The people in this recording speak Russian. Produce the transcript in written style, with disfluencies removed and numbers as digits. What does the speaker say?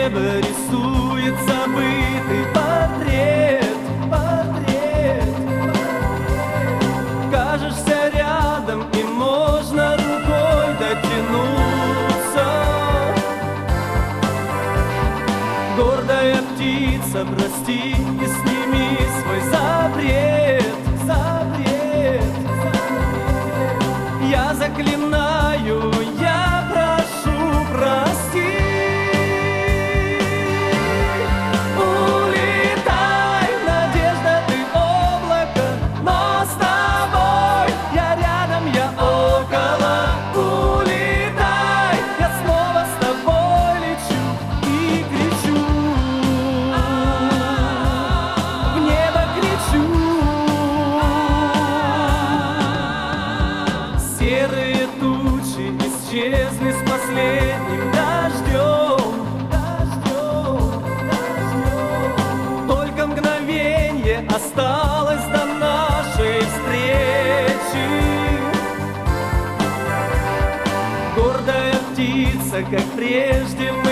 небо рисует забытый портрет, портрет. Кажешься рядом, и можно рукой дотянуться. Гордая птица, прости и сними свой запрет, запрет, запрет. Я заклинаю, я прошу, прости. Улетай, надежда, ты облако, но с тобой я рядом, я около. Улетай, я снова с тобой лечу и кричу, в небо кричу. Серые тучи исчезли с последним дождем, дождем, дождем. Только мгновенье осталось до нашей встречи. Гордая птица, как прежде,